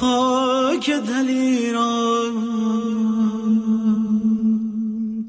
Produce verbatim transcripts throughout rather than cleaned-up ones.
خاک دلیران.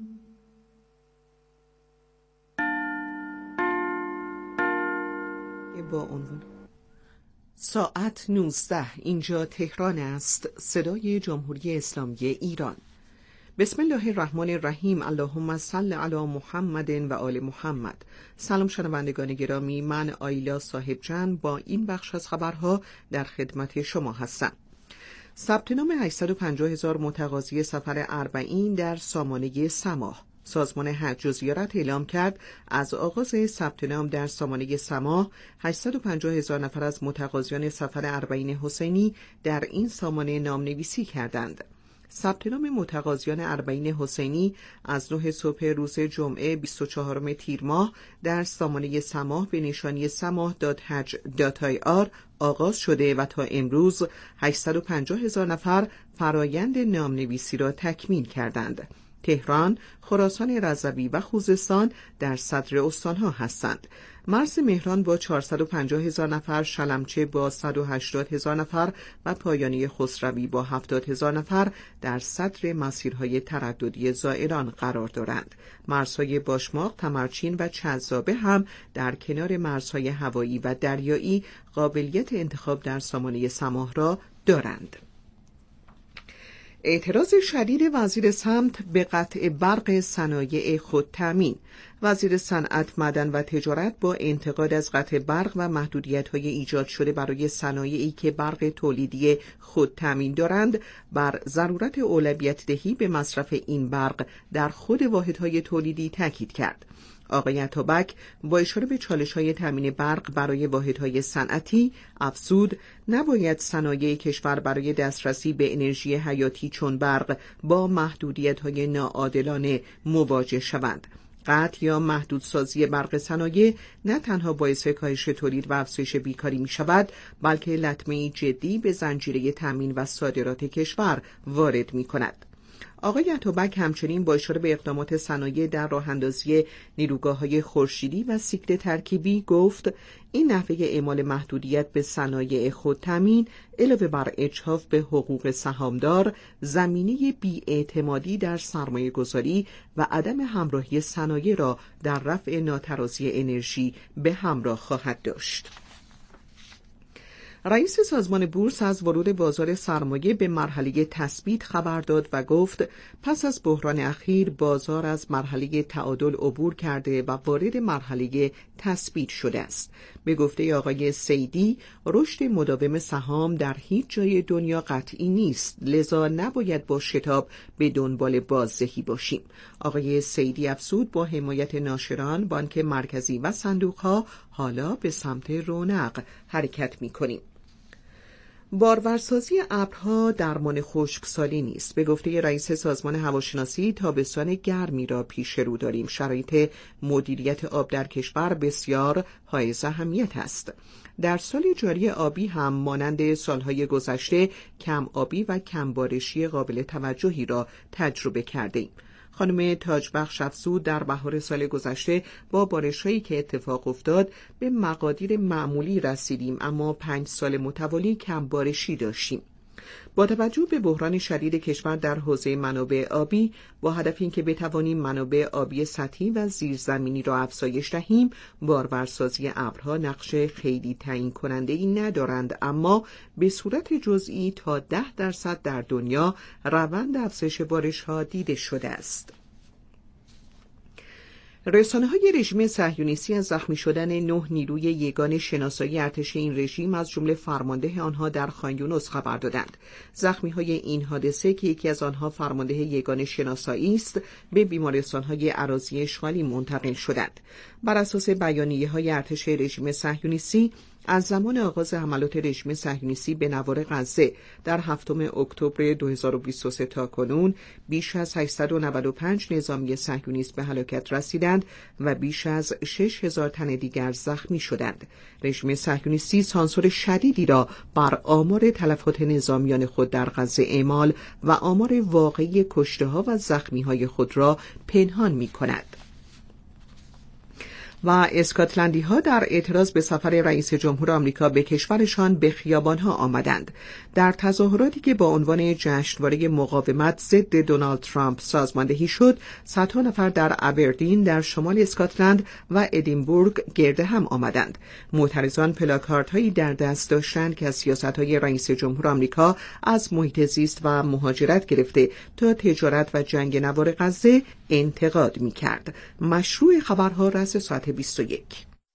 با عنوان ساعت نوزده، اینجا تهران است، صدای جمهوری اسلامی ایران. بسم الله الرحمن الرحیم. اللهم صل علی محمد و آل محمد. سلام شنوندگان گرامی، من آیلا صاحبجان با این بخش از خبرها در خدمت شما هستم. ثبت نام هشتصد و پنجاه هزار متقاضی سفر اربعین در سامانه سماح. سازمان حج و زیارت اعلام کرد از آغاز ثبت نام در سامانه سماح هشتصد و پنجاه هزار نفر از متقاضیان سفر اربعین حسینی در این سامانه نامنویسی کردند. ثبت نام متقاضیان اربعین حسینی از نه صبح روز جمعه بیست و چهارم تیر ماه در سامانه سماح به نشانی سماح دات حج دات آی آر آغاز شده و تا امروز هشتصد و پنجاه هزار نفر فرایند نامنویسی را تکمیل کردند. تهران، خراسان رضوی و خوزستان در صدر استانها هستند. مرز مهران با چهارصد و پنجاه هزار نفر، شلمچه با صد و هشتاد هزار نفر و پایانی خسروی با هفتاد هزار نفر در صدر مسیرهای ترددی زائران قرار دارند. مرزهای باشماق، تمرچین و چذابه هم در کنار مرزهای هوایی و دریایی قابلیت انتخاب در سامانه سماح را دارند. اعتراض شدید وزیر سمت به قطع برق صنایع خودتامین. وزیر صنعت، معدن و تجارت با انتقاد از قطع برق و محدودیت‌های ایجاد شده برای صنایعی که برق تولیدی خودتامین دارند، بر ضرورت اولویت دهی به مصرف این برق در خود واحدهای تولیدی تاکید کرد. آقای اتابک با اشاره به چالش‌های تامین برق برای واحدهای صنعتی افزود نباید صنایع کشور برای دسترسی به انرژی حیاتی چون برق با محدودیت‌های ناعادلانه مواجه شوند. قطع یا محدودسازی برق صنایع نه تنها باعث کاهش تولید و افزایش بیکاری می شود، بلکه لطمه‌ای جدی به زنجیره تامین و صادرات کشور وارد می کند. آقای اتابک همچنین با اشاره به اقدامات صنایع در راه‌اندازی نیروگاه‌های خورشیدی و سیکل ترکیبی گفت این نحوه اعمال محدودیت به صنایع خودتامین علاوه بر اجحاف به حقوق سهامدار، زمینه بی‌اعتمادی در سرمایه‌گذاری و عدم همراهی صنایع را در رفع ناترازی انرژی به همراه خواهد داشت. رئیس سازمان بورس از ورود بازار سرمایه به مرحله تثبیت خبر داد و گفت پس از بحران اخیر بازار از مرحله تعادل عبور کرده و وارد مرحله تثبیت شده است. به گفته آقای سیدی، رشد مداوم سهام در هیچ جای دنیا قطعی نیست، لذا نباید با شتاب به دنبال بازدهی باشیم. آقای سیدی افزود با حمایت ناشران، بانک مرکزی و صندوق‌ها حالا به سمت رونق حرکت می‌کنیم. بارورسازی ابرها درمان خشکسالی نیست. به گفته رئیس سازمان هواشناسی، تابستان گرمی را پیش رو داریم. شرایط مدیریت آب در کشور بسیار حائز اهمیت است. در سال جاری آبی هم مانند سالهای گذشته کم آبی و کم بارشی قابل توجهی را تجربه کردیم. خانم تاجبخش افزود در بهار سال گذشته با بارش‌هایی که اتفاق افتاد به مقادیر معمولی رسیدیم، اما پنج سال متوالی کم بارشی داشتیم. با توجه به بحران شدید کشور در حوزه منابع آبی، با هدف اینکه بتوانیم منابع آبی سطحی و زیرزمینی را افزایش دهیم، بارورسازی ابرها نقش خیلی تعیین کننده ای ندارند، اما به صورت جزئی تا ده درصد در دنیا روند افزایش بارش‌ها دیده شده است. رسانه‌های رژیم صهیونیستی از زخمی شدن نه نیروی یگان شناسایی ارتش این رژیم از جمله فرمانده آنها در خان یونس خبر دادند. زخمی‌های این حادثه که یکی از آنها فرمانده یگان شناسایی است، به بیمارستان‌های اراضی اشغالی منتقل شدند. بر اساس بیانیه‌های ارتش رژیم صهیونیستی، از زمان آغاز حملات رژیم صهیونیستی به نوار غزه در هفتم اکتبر دو هزار و بیست و سه تا کنون بیش از هشتصد و نود و پنج نظامی صهیونیست به هلاکت رسیدند و بیش از شش هزار تن دیگر زخمی شدند. رژیم صهیونیستی سانسور شدیدی را بر آمار تلفات نظامیان خود در غزه اعمال و آمار واقعی کشته‌ها و زخمی‌های خود را پنهان می‌کند. و اسکاتلندی ها در اعتراض به سفر رئیس جمهور آمریکا به کشورشان به خیابان ها آمدند. در تظاهراتی که با عنوان جشنواره مقاومت ضد دونالد ترامپ سازماندهی شد، صدها نفر در ابردین در شمال اسکاتلند و ادینبورگ گرد هم آمدند. معترضان پلاکاردهایی در دست داشتند که از سیاست‌های رئیس جمهور آمریکا از محیط زیست و مهاجرت گرفته تا تجارت و جنگ نوار غزه انتقاد می‌کرد. مشروع خبرها رأس ساعت بیست و یک.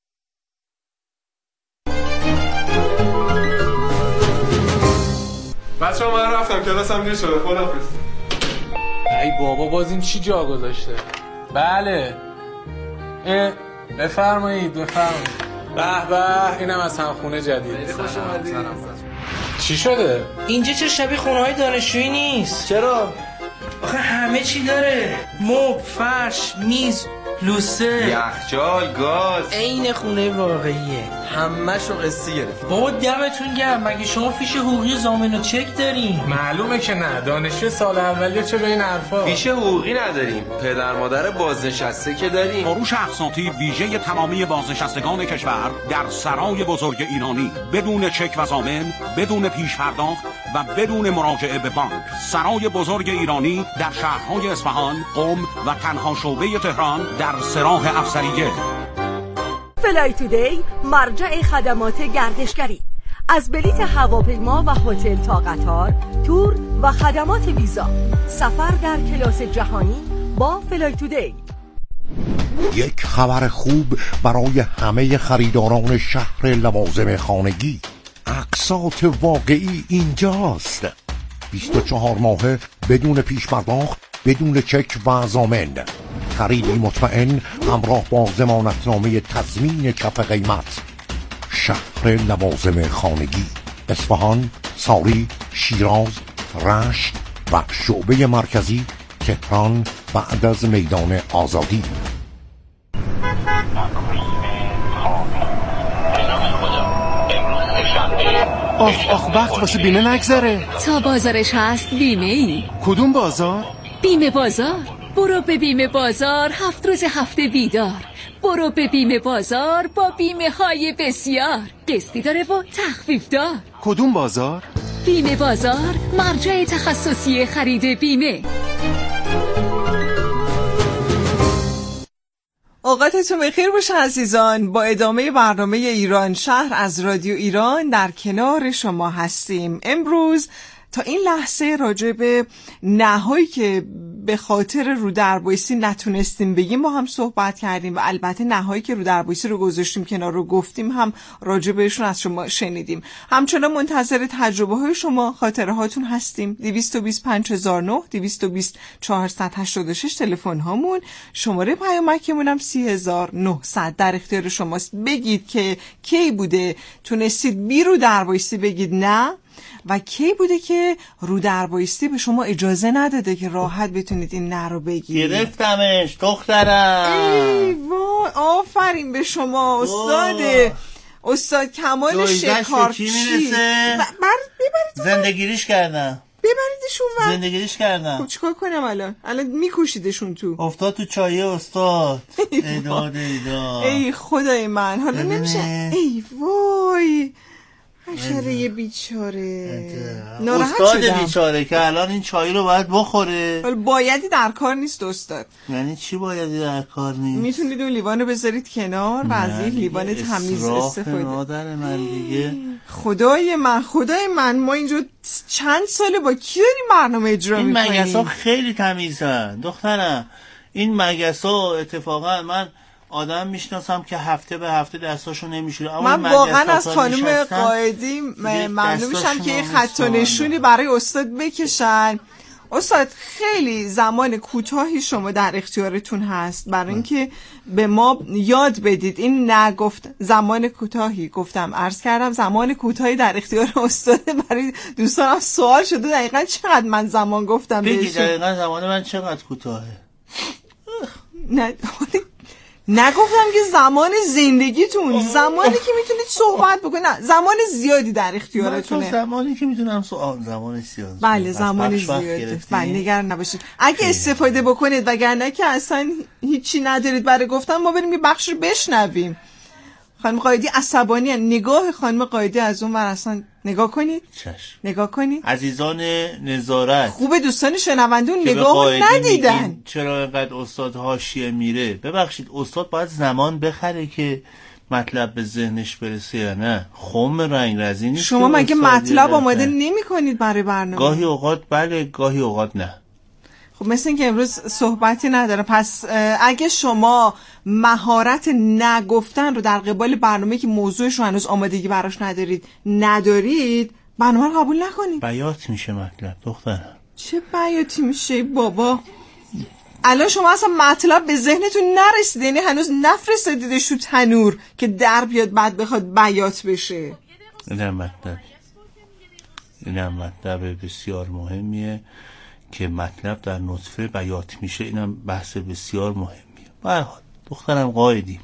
بچه‌ها من رفتم کلاسم دیر شده. خداحافظ. ای بابا باز این چی جا گذاشته؟ بله. اه بفرمایید بفرمایید. به به اینم از همخونه جدید. خوش اومدید. چی شده؟ اینجا چه شبیه خونه‌های دانشجویی نیست؟ چرا؟ آخه همه چی داره. مبل، فرش، میز، لوسه، یخچال، گاز. عین خونه واقعیه. همه‌شو قسطی گرفت. بابا دمتون گرم. مگه شما فیش حقوقی ضامن و چک دارین؟ معلومه که نه. دانشجو سال اولیه چه به این حرفا؟ فیش حقوقی نداریم. پدر مادر بازنشسته که داریم. فروش اقساطی ویژه تمامی بازنشستگان کشور در سرای بزرگ ایرانی بدون چک و ضامن، بدون پیش پرداخت و بدون مراجعه به بانک. سرای بزرگ ایرانی در شهرهای اصفهان، قم و تنها شعبه تهران در سراح افسریه. فلای تودی مرجع خدمات گردشگری، از بلیت هواپیما و هتل تا قطار، تور و خدمات ویزا. سفر در کلاس جهانی با فلای تودی. یک خبر خوب برای همه خریداران شهر لوازم خانگی. اقساط واقعی اینجاست. بیست و چهار ماهه بدون پیش پرداخت، بدون چک و ضامن. خریدی مطمئن همراه با ضمانتنامه تضمین کف قیمت. شهر لوازم خانگی، اصفهان، ساری، شیراز، رشت و شعبه مرکزی تهران بعد از میدان آزادی. آخ آخ وقت واسه بیمه نگذره. تا بازارش هست بیمه ای. کدوم بازار؟ بیمه بازار. برو به بیمه بازار، هفت روز هفته بیدار. برو به بیمه بازار با بیمه های بسیار. قسطی داره و تخفیف دار. کدوم بازار؟ بیمه بازار، مرجع تخصصی خرید بیمه. اوقاتتون بخیر باشه عزیزان. با ادامه برنامه ایران شهر از رادیو ایران در کنار شما هستیم. امروز تا این لحظه راجع به نهایی که به خاطر رو در بایستی نتونستیم بگیم با هم صحبت کردیم و البته نهایی که رو در بایستی رو گذاشتیم کنار رو گفتیم هم راجع بهشون از شما شنیدیم. همچنان منتظر تجربه های شما، خاطره هاتون هستیم. دویست و بیست پنج هزار و نه، دویست و بیست چهارصد و هشتاد و شش تلفن هامون، شماره پیامکمون هم سی هزار و نهصد در اختیار شماست. بگید که کی بوده تونستید بی رو در بایستی بگید نه و کی بوده که رو در بایستی به شما اجازه نداده که راحت بتونید این نه رو بگید. گرفتمش دخترم. ای وای آفرین به شما استاد استاد کمال شکارچی. ببرید زندگیریش کردم. ببریدشون و زندگیریش کردم. خب چیکار کنم الان؟ الان میکشیدشون تو. افتاد تو چایه استاد. ای داد ای داد. ای خدای من حالا نمیشه. ای وای حشره بیچاره. استاد بیچاره که الان این چای رو باید بخوره. ولی بایدی در کار نیست استاد. یعنی چی بایدی در کار نیست؟ میتونید اون لیوان رو بذارید کنار و از این لیوان تمیز استفاده. مادر من دیگه. خدای من خدای من ما اینجا چند ساله با کی داریم برنامه اجرا میکنیم؟ این مگسا خیلی تمیزن دخترم. این مگسا اتفاقا من آدم میشناسم که هفته به هفته دستاشو نمیشوره. من واقعا از خانم قائدی ممنون میشم که خط و نشونی برای استاد بکشن. استاد خیلی زمان کوتاهی شما در اختیارتون هست برای اینکه به ما یاد بدید. این نگفت زمان کوتاهی گفتم عرض کردم زمان کوتاهی در اختیار استاد. برای دوستان سوال شده دقیقا چقدر من زمان گفتم بگید دقیقا زمان من چقدر کوتاهه. نه نگفتم که زمان زندگیتون، زمانی که میتونید صحبت بکنید. نه، زمان زیادی در اختیارتونه. زمانی که میتونم سوال زمان زیاد. بله زمان زیاده. بله نگران نباشید. اگه استفاده بکنید وگرنه که اصلا هیچی ندارید برای گفتن، ما بریم یه بخش رو بشنویم. خانم قائدی عصبانی هن. نگاه خانم قائدی از اون ور اصلا نگاه کنید. چشم. نگاه کنید. عزیزان نظارت، خوبه دوستان شنوندون نگاه ندیدن. چرا اینقدر استاد حاشیه میره؟ ببخشید استاد باید زمان بخره که مطلب به ذهنش برسه یا نه؟ خم رنگ رزی نیست. شما مگه مطلب آماده نمی کنید برای برنامه؟ گاهی اوقات بله، گاهی اوقات نه. خب مثل این که امروز صحبتی نداره. پس اگه شما مهارت نگفتن رو در قبال برنامه که موضوعش رو هنوز آمادگی براش ندارید ندارید، برنامه رو قبول نکنید. بیات میشه مطلب دخترم. چه بیاتی میشه بابا؟ الان شما اصلا مطلب به ذهنتون نرسیده، یعنی هنوز نفرستادیدش تو تنور که در بیاد بعد بخواد بیات بشه. اینم مطلب اینم مطلب بسیار مهمیه که مطلب در نطفه بیات میشه. اینم بحث بسیار مهمیه. به هر حال دخترم قائدی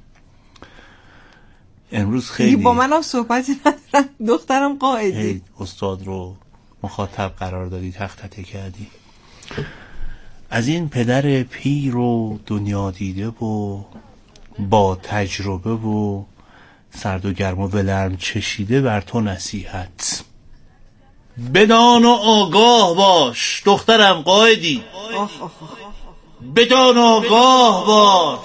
امروز خیلی با منم صحبتی ندارم. دخترم قائدی هی استاد رو مخاطب قرار دادی، تخت تته کردی. از این پدر پیر و دنیا دیده و با تجربه و سرد و گرم و ولرم چشیده بر تو نصیحت. بدان و آگاه باش دخترم قائدی، بدان و آگاه باش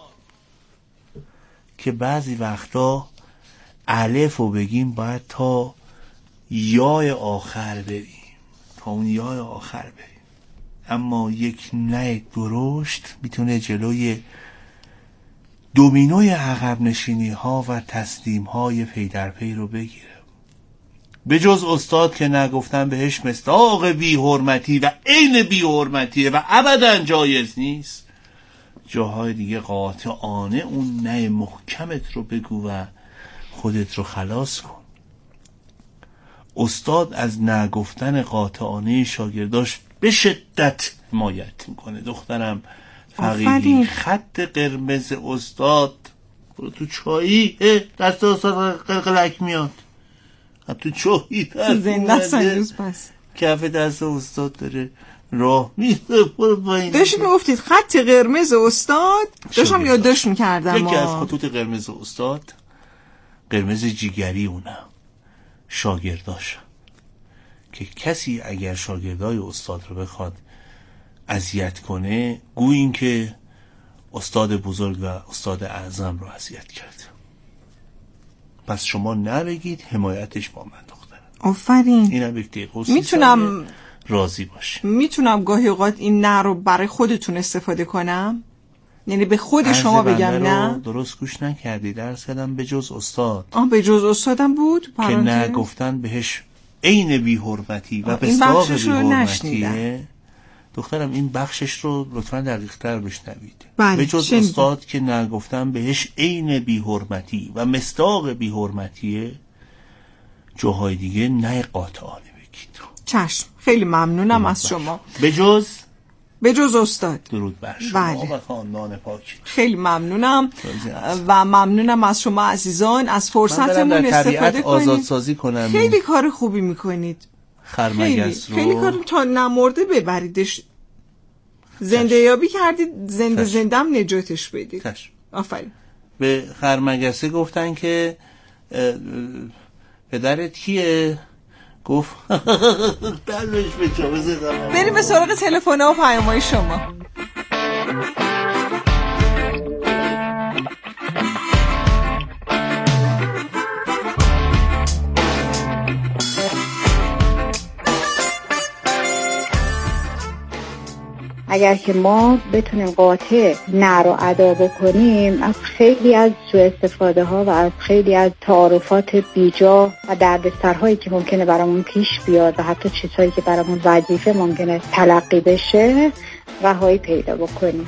که بعضی وقتا الف رو بگیم باید تا یای آخر بریم، تا اون یای آخر بریم. اما یک نه درشت میتونه جلوی دومینوی عقب نشینی ها و تسلیم های پی در پی رو بگیره. به جز استاد که نگفتن بهش مصداق بی حرمتی و عین بی حرمتیه و ابدا جایز نیست، جاهای دیگه قاطعانه اون نه محکمت رو بگو و خودت رو خلاص کن. استاد از نگفتن قاطعانه شاگرداش به شدت حمایت میکنه. دخترم فقیدی خط قرمز استاد برو تو چایی، دست استاد قلقلک میاد تو چایی زنده سنیوز پس کف دست استاد داره راه میره. برو با این داشت میگفتید خط قرمز استاد، داشتم یادداشت میکردم. یکی از خطوط قرمز استاد قرمز جیگری اونم شاگرداش، که کسی اگر شاگردای استاد رو بخواد اذیت کنه گویا این که استاد بزرگ و استاد اعظم رو اذیت کرد. پس شما نبگید، حمایتش با من دخترم. آفرین. اینم یک دقیقه میتونم راضی باشه. میتونم گاهی اوقات این نه رو برای خودتون استفاده کنم، یعنی به خود شما بگم نه؟ درست گوش نکردی، درس کردم به جز استاد. آه به جز استادم بود که نه گفتن بهش عین بی حرمتی و مصداق بی حرمتیه. دخترم این بخشش رو لطفا دقیق تر بشنوید. به جز شنید. استاد که نگفتم بهش عین بی حرمتی و مصداق بی حرمتیه، جاهای دیگه نه قاطعانه بگید. چشم، خیلی ممنونم از شما. به جز به جز استاد. درود بر شما بله. و خاندان پاک. خیلی ممنونم و ممنونم از شما عزیزان. از فرصتمون استفاده کنید. آزادسازی کنم. خیلی کار خوبی میکنید. خرمگس رو خیلی کار تا نمرده ببریدش، زنده یابی کردید، زنده زنده هم نجاتش بدید. آفرین. به خرمگسه گفتن که پدرت کیه؟ گفت دلش به چابه زدم. بریم به سراغ تلفن ها و پیام‌های شما. اگر که ما بتونیم قاطع نه رو ادا بکنیم، از خیلی از سوء استفاده ها و از خیلی از تعارفات بیجا و دردسرهایی که ممکنه برامون پیش بیاد و حتی چیزهایی که برامون وظیفه ممکنه تلقی بشه رهایی پیدا بکنیم.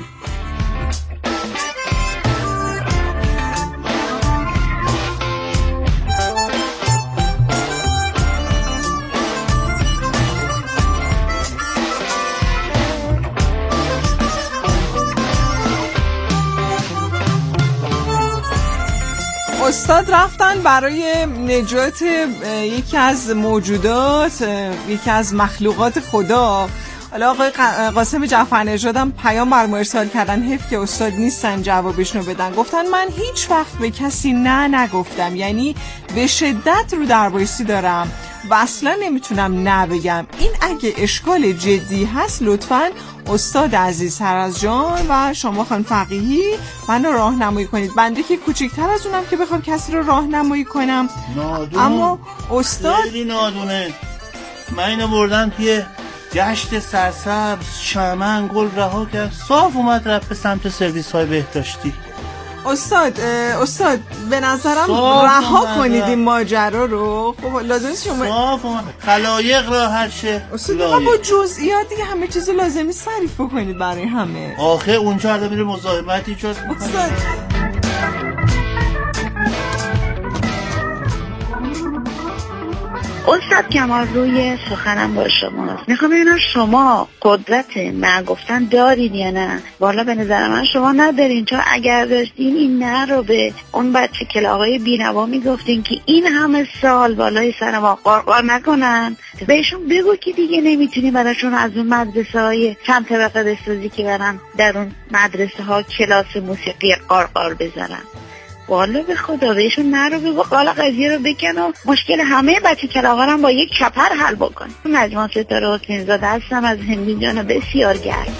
استاد رفتن برای نجات یکی از موجودات، یکی از مخلوقات خدا. حالا آقای قاسم جعفرنژاد هم پیام بر ما ارسال کردن، حیف که استاد نیستن جوابشونو بدن. گفتن من هیچ وقت به کسی نه نگفتم، یعنی به شدت رو دربایستی دارم و اصلا نمیتونم نه بگم. این اگه اشکال جدی هست لطفاً استاد عزیز هرز جان و شما خانم فقیهی منو راهنمایی کنید. بنده که کوچیک‌تر از اونم که بخوام کسی رو راهنمایی کنم. نادون. اما استاد خیلی نادونه. من اینو بردم توی گشت سرسبز، چمن، گل رها کرد، صاف اومد رفت به سمت سرویس های بهداشتی. استاد استاد به نظرم رها کنید این ماجرا رو. خب لازم نیست شما صاف اومد خلایق را هر شه. استاد با جزئیات دیگه همه چیزو لازمی تعریف بکنید برای همه. آخه اونجا آدم میره مزاحمت ایجاد میکنه. استاد استاد کمال روی سخنم با شماست. میخوام ببینم شما قدرت من گفتن دارین یا نه؟ والا به نظر من شما ندارین، چون اگر داشتین این نه رو به اون بچه کلاغای بینوا میگفتین که این همه سال بالای سر ما قارقار نکنن. بهشون بگو که دیگه نمیتونی براشون از اون مدرسه های چند طبقه بسازی که برن در اون مدرسه ها کلاس موسیقی قارقار بذارن. والا به خدا بهشون نرو بگو، قالا قضیه رو بکن و مشکل همه بچه کلاغا هم با یک چپر حل بکن. نجما ستاره حسین زاده هستم از هندی جان بسیار گرم.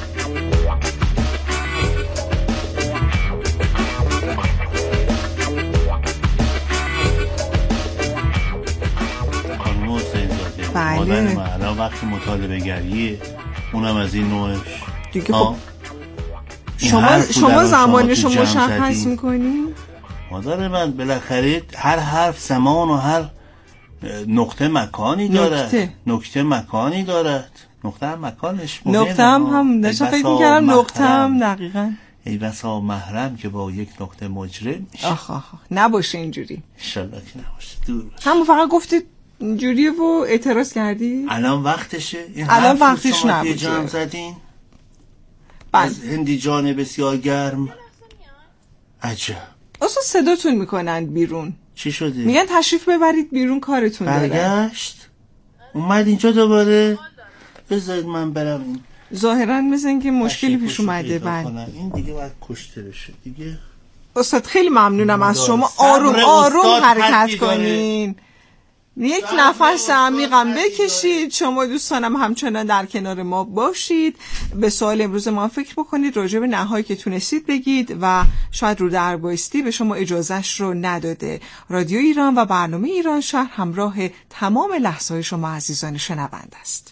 خانم حسین زاده مادر من الان وقت مطالبه گریه، اونم از این نوعش دیگه. خب شما شما زمانشو مشخص میکنی؟ مادر من بالاخره هر حرف زمان و هر نقطه مکانی دارد. نقطه, نقطه مکانی دارد. نقطه هم مکانش مهمه. نقطه هم هم داشتم فکر میکردم نقطه هم دقیقا ای بسا محرم که با یک نقطه مجرم میشه. آخ آخ نباشه اینجوری انشالله که نباشه، دور باشه. هم فقط گفتید اینجوریه و اعتراض کردی؟ الان وقتشه. این الان وقتش نبوده. جمع زدین از هندی جان بسیار گرم. عجب. اصلا صداتون میکنن بیرون. چی شده؟ میگن تشریف ببرید بیرون کارتون داره. برگشت اومد اینجا دوباره. بذارید من برم. ظاهرا مثل اینکه مشکلی پیش اومده. بعد این دیگه باید کشته بشه دیگه. استاد خیلی ممنونم از شما. آروم آروم حرکت کنین. یک نفس عمیقم بکشید. شما دوستانم همچنان در کنار ما باشید. به سوال امروز ما فکر بکنید، راجع به نهایی که تونستید بگید و شاید رو در بایستی به شما اجازهش رو نداده. رادیو ایران و برنامه ایران شهر همراه تمام لحظه های شما عزیزان شنونده است.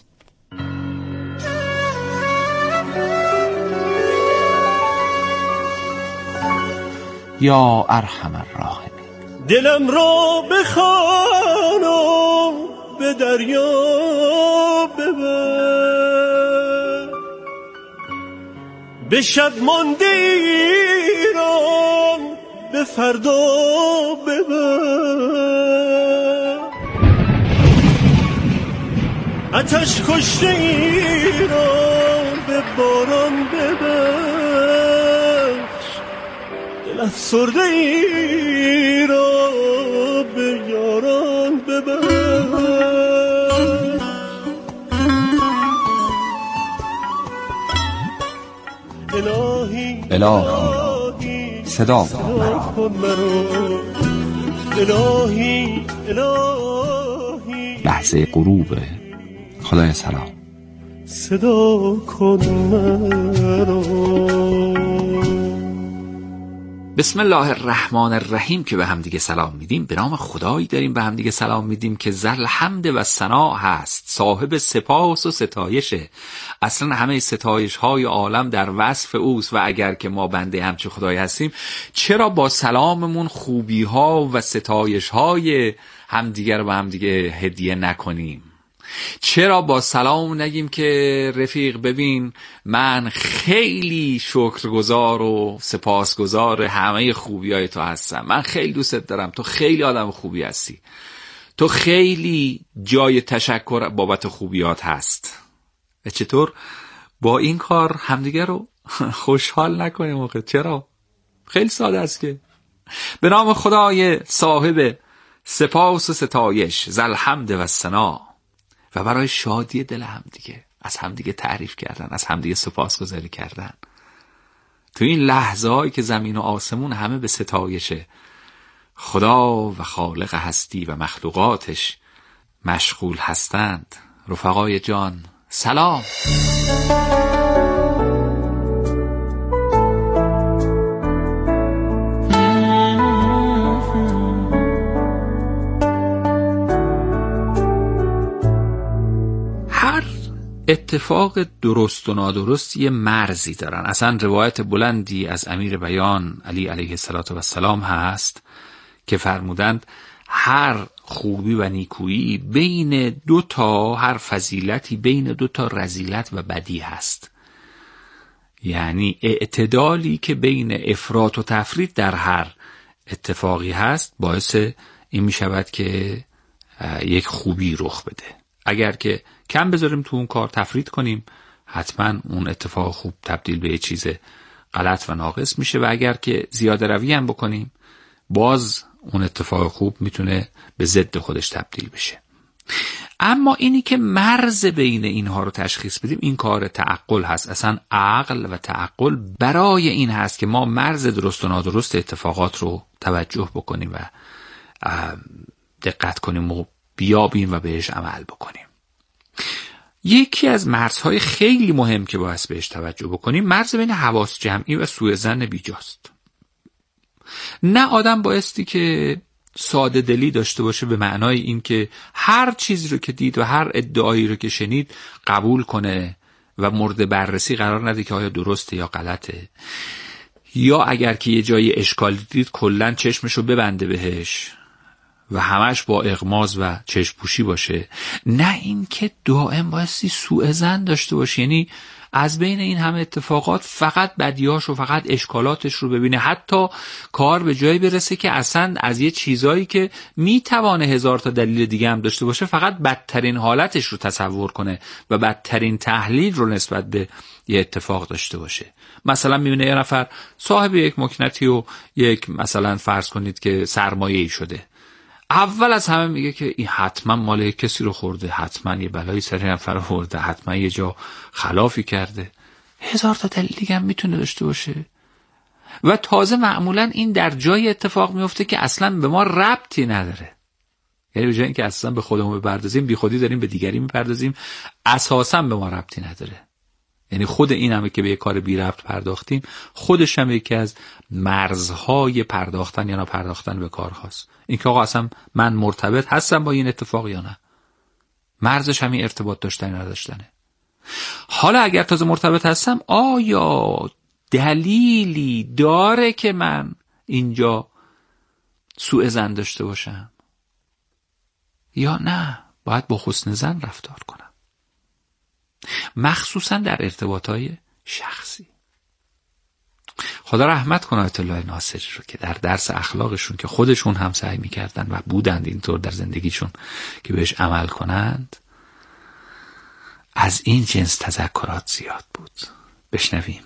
یا ارحم الراحمین. دلم را بخوان و به دریا ببر، به شب مانده ای را به فردا ببر، آتش کشته ای را به باران ببخش، دل افسرده ای را به یاران ببخش. الهی الهی صدا کن مرا، الهی الهی لحظه غروب. خدای سلام صدا کن مرا. بسم الله الرحمن الرحیم که به هم دیگه سلام میدیم. به نام خدایی داریم به هم دیگه سلام میدیم که ذل حمد و ثنا هست، صاحب سپاس و ستایشه. اصلا همه ستایش های عالم در وصف اوست و اگر که ما بنده همچه خدایی هستیم، چرا با سلاممون خوبی ها و ستایش های همدیگر به هم دیگه هدیه نکنیم؟ چرا با سلام نگیم که رفیق ببین من خیلی شکرگزار و سپاسگزار همه خوبیای تو هستم، من خیلی دوستت دارم، تو خیلی آدم خوبی هستی، تو خیلی جای تشکر بابت خوبیات هست. و چطور با این کار همدیگه رو خوشحال نکنیم؟ موقع چرا؟ خیلی ساده است که به نام خدای صاحب سپاس و ستایش، ذل حمد و ثنا. و برای شادی دل همدیگه از همدیگه تعریف کردن، از همدیگه سپاسگزاری کردن. تو این لحظه هایی که زمین و آسمون همه به ستایش خدا و خالق هستی و مخلوقاتش مشغول هستند، رفقای جان سلام. اتفاق درست و نادرست یه مرزی دارن. اصلا روایت بلندی از امیر بیان علی علیه السلام هست که فرمودند هر خوبی و نیکویی بین دو تا، هر فضیلتی بین دو تا رذیلت و بدی هست. یعنی اعتدالی که بین افراط و تفرید در هر اتفاقی هست باعث این می شود که یک خوبی رخ بده. اگر که کم بذاریم تو اون کار، تفرید کنیم، حتما اون اتفاق خوب تبدیل به یه چیز غلط و ناقص میشه، و اگر که زیاده روی هم بکنیم باز اون اتفاق خوب میتونه به ضد خودش تبدیل بشه. اما اینی که مرز بین اینها رو تشخیص بدیم، این کار تعقل هست. اصلا عقل و تعقل برای این هست که ما مرز درست و نادرست اتفاقات رو توجه بکنیم و دقت کنیم و بیابیم و بهش عمل بکنیم. یکی از مرزهای خیلی مهم که باید بهش توجه بکنیم، مرز بین حواس جمعی و سوء ظن بیجاست. نه آدم بایستی که ساده دلی داشته باشه به معنای این که هر چیزی رو که دید و هر ادعایی رو که شنید قبول کنه و مورد بررسی قرار نده که آیا درسته یا غلطه، یا اگر که یه جایی اشکال دید کلن چشمشو ببنده بهش و همش با اغماض و چشم پوشی باشه. نه این که دائم بایستی سوء ظن داشته باشه، یعنی از بین این همه اتفاقات فقط بدیاش و فقط اشکالاتش رو ببینه، حتی کار به جایی برسه که اصلا از یه چیزایی که میتوانه هزار تا دلیل دیگه هم داشته باشه فقط بدترین حالتش رو تصور کنه و بدترین تحلیل رو نسبت به یه اتفاق داشته باشه. مثلا میبینه یه نفر صاحب یک مکنتی و یک مثلا فرض کنید که سرمایه‌ای شده، اول از همه میگه که این حتما مال کسی رو خورده، حتما یه بلایی سر نفر خورده، حتما یه جا خلافی کرده. هزار تا دلیل دیگه هم میتونه داشته باشه و تازه معمولا این در جای اتفاق میفته که اصلا به ما ربطی نداره. یعنی به جای اینکه اصلا به خودمون بپردازیم بی خودی داریم به دیگری میپردازیم، اساسا به ما ربطی نداره. یعنی خود این همه که به یک کار بی ربط پرداختیم خودش هم یکی از مرزهای پرداختن یا نپرداختن به کار هاست. این که آقا اصلا من مرتبط هستم با این اتفاق یا نه، مرزش همین ارتباط داشتن یا نداشتنه. حالا اگر تازه مرتبط هستم آیا دلیلی داره که من اینجا سوء ظن داشته باشم یا نه باید با حسن ظن رفتار کنم، مخصوصا در ارتباطهای شخصی. خدا رحمت کنه آیت الله ناصری رو که در درس اخلاقشون که خودشون هم سعی میکردن و بودند اینطور در زندگیشون که بهش عمل کنند، از این جنس تذکرات زیاد بود. بشنویم.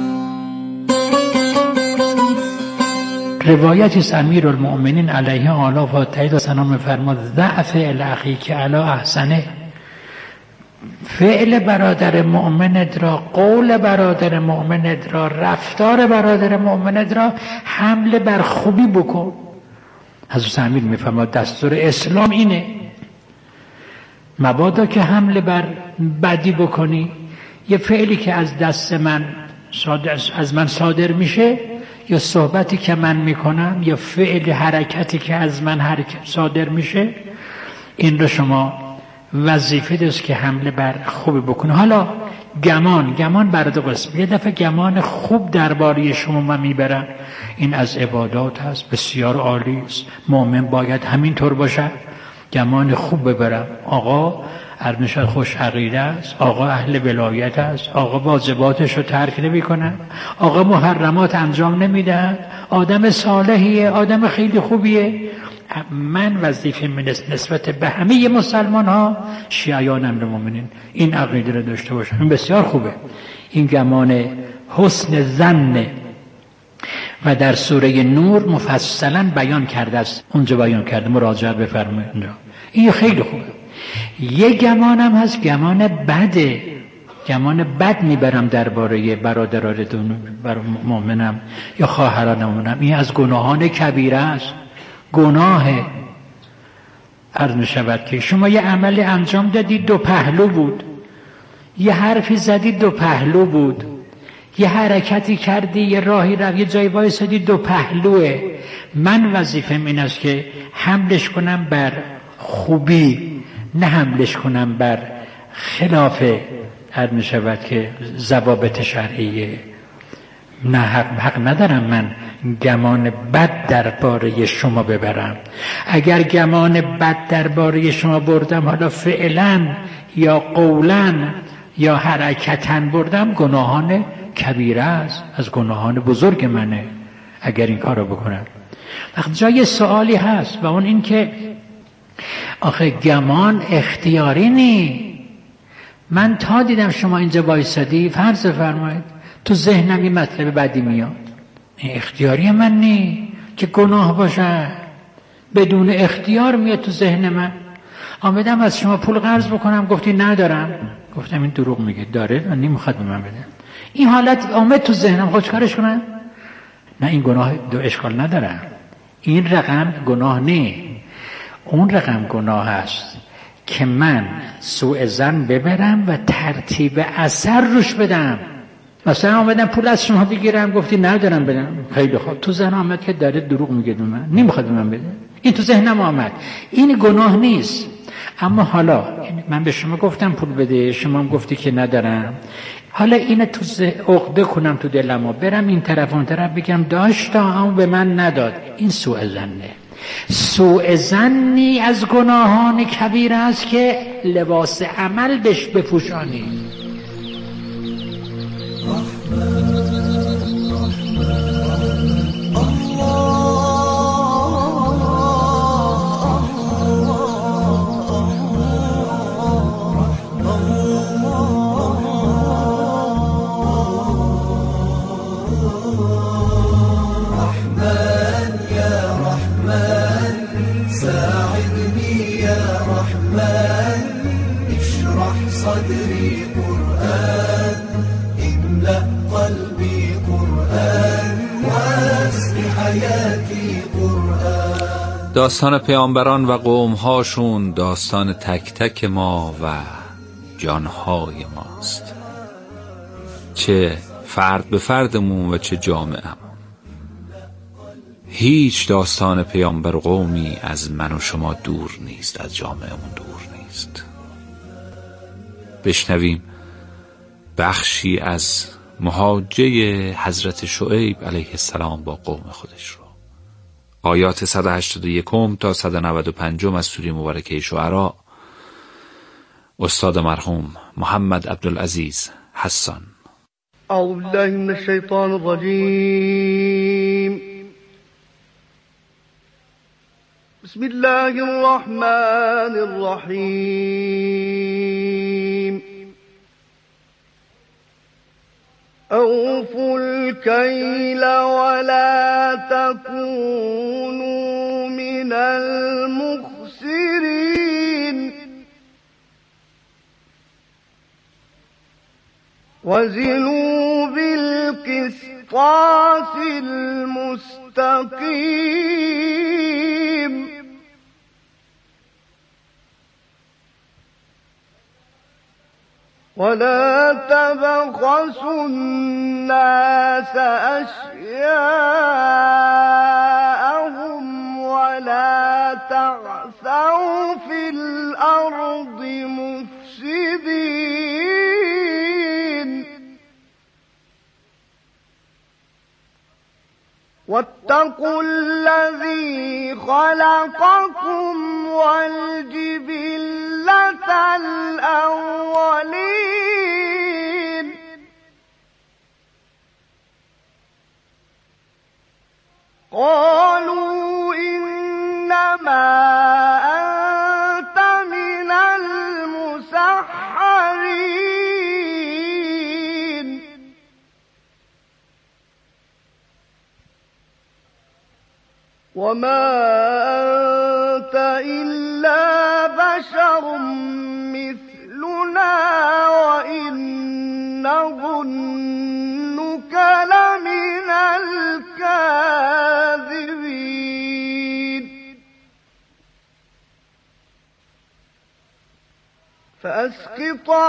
روایتی از امیرالمؤمنین علیه آلا و تایید سلام می‌فرماد ضعف الاخی که علا احسنه، فعل برادر مؤمنت را، قول برادر مؤمنت را، رفتار برادر مؤمنت را حمل بر خوبی بکن. حضرت امیر میفرماد دستور اسلام اینه، مبادا که حمله بر بدی بکنی، یه فعلی که از دست من صادر از من صادر میشه، یا صحبتی که من میکنم، یا فعل حرکتی که از من حرکت صادر میشه، این رو شما وظیفه دست که حمله بر خوبی بکنه. حالا گمان گمان بر دو قسم. یه دفعه گمان خوب درباره شما من میبرن، این از عبادات هست، بسیار عالی است، مؤمن باید همینطور باشه، گمان خوب ببرم. آقا ارمشد خوش عقیده است، آقا اهل ولایت است، آقا واجباتش رو ترک نمی کنه، آقا محرمات انجام نمیدن، آدم صالحیه، آدم خیلی خوبیه. من وظیفه من نسبت به همه مسلمان ها، شیعیان امر مومنین، این عقیده رو داشته باشم. این بسیار خوبه، این گمان حسن ظن. و در سوره نور مفصلا بیان کرده است. اونجا بیان کرده، مراجعه بفرمایید اونجا. این خیلی خوبه. یه گمانم هست، گمان بده، گمان بد میبرم درباره برادرانم، بر مؤمنم یا خواهرانم. این از گناهان کبیره است. گناه عرض می‌شود که شما یه عمل انجام دادید دو پهلو بود، یه حرفی زدید دو پهلو بود، یه حرکتی کردی، یه راهی رفت، یه جایی وایسادی، دو پهلوه. من وظیفه‌م این است که حملش کنم بر خوبی، نه حملش کنم بر خلاف هر می شود که ضوابط شرعیه. نه حق, حق ندارم من گمان بد درباره شما ببرم. اگر گمان بد درباره شما بردم، حالا فعلا یا قولا یا حرکتا بردم، گناهان کبیره است، از گناهان بزرگ منه اگر این کارو بکنم. وقت جای سوالی هست و اون این که آخه گمان اختیاری نی. من تا دیدم شما اینجا وایسادی، فرض فرمایید تو ذهنم این مطلب بعدی میاد، این اختیاری من نی که گناه باشه، بدون اختیار میاد تو ذهن من. آمدم از شما پول قرض بکنم، گفتی ندارم، گفتم این دروغ میگه، داره و نمیخواد به من بده. این حالت آمد تو ذهنم، خود چکارش کنم؟ نه این گناه دو اشکال نداره، این رقم گناه نه. اون رقم گناه است که من سوء ظن ببرم و ترتیب اثر روش بدم. مثلا آمدم پول از شما بگیرم، گفتی ندارم بدم، خیلی خوب، تو ذهن آمد که داره دروغ میگه به من، نمیخواد به من بده، این تو ذهنم آمد، این گناه نیست. اما حالا من به شما گفتم پول بده، شما هم گفتی که ندارم، حالا اینو تو عقده کنم تو دلم و برم این طرف اون طرف بگم داشتا اما به من نداد، این سوء ظنه. سوء ظنی از گناهان کبیر است که لباس عمل بهش بپوشانی. داستان پیامبران و قومهاشون داستان تک تک ما و جانهای ماست، چه فرد به فردمون و چه جامعه‌مون. هیچ داستان پیامبر و قومی از من و شما دور نیست، از جامعهمون دور نیست. بشنویم بخشی از محاجه حضرت شعیب علیه السلام با قوم خودش رو. آیات صد و هشتاد و یک تا صد و نود و پنج از سوره مبارکه شعراء. استاد مرحوم محمد عبدالعزیز حسان. اعوذ بالله من الشیطان الرجیم. بسم الله الرحمن الرحیم. أوفوا الكيل ولا تكونوا من المخسرين وزنوا بالقسطاس المستقيم ولا تبخسوا الناس أشياءهم ولا تعثوا في الأرض مفسدين واتقوا الذي خلقكم والجبلة الأولين قالوا إنما أنت من المسحرين وما أنت إلا بشر مثلنا وإن نظنك لمن الكاذبين فأسقط